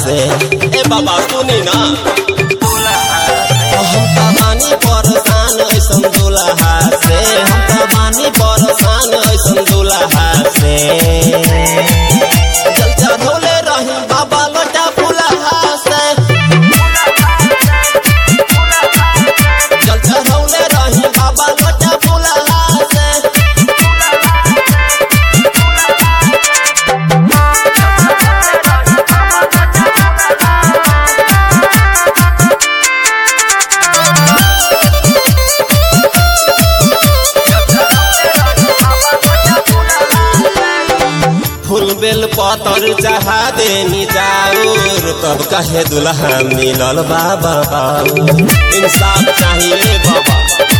से। ए बाबा सुनी ना, हम त बानी परेशान ऐसन दुल्हा से, हम त बानी परेशान ऐसन दुल्हा से। जल चढ़ौले रही बाबा लोटा फुलहा से, जल चढ़ौले रही बाबा लोटा फुलहा से। फूल बेल पतर चढ़ा देनी जाऊर, तब कहे दुल्हा मिलल बाबा बाऊर। इंसाफ चाहिए बाबा,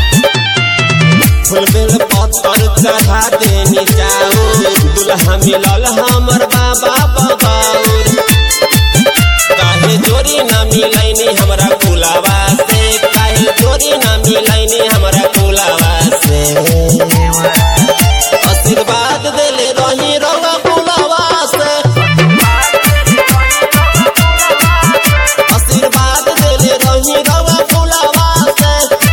फूल बेल पतर चढ़ा देनी जाऊर, दुल्हा मिलल हमर बाबा बाऊर। काहे जोड़ी ना मिलैनी हमरा कुलावा से, काहे जोड़ी ना मिलैनी हमरा कुलावा से। आशीर्वाद देले रही रवा कुलावा से, आशीर्वाद देले रही रवा कुलावा से।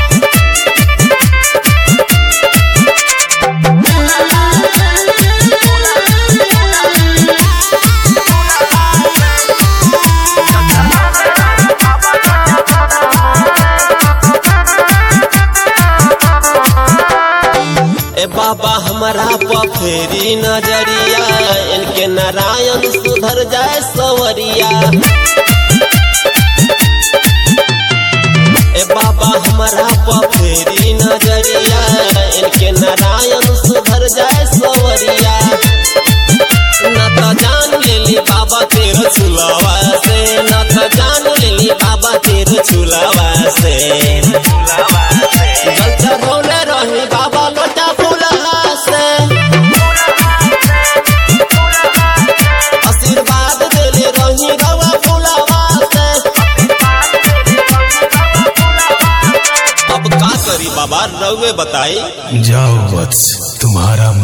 ए बाबा हमारा पफेरी नजरिया, इनके नारायण सुधर जाए सवरिया। ए बाबा हमारा पफेरी नजरिया, इनके नारायण सुधर जाए सवरिया। न तो जान लेली बाबा तेरे छुलावा से, न तो जान लेली बाबा तेरे छुलावा से। जल चढ़ौले रही बाबा लोटा फुलहा से, आशीर्वाद देले रही रवा फुलहा से। अब का करी बाबा रउए बताई। जाओ वत्स, तुम्हारा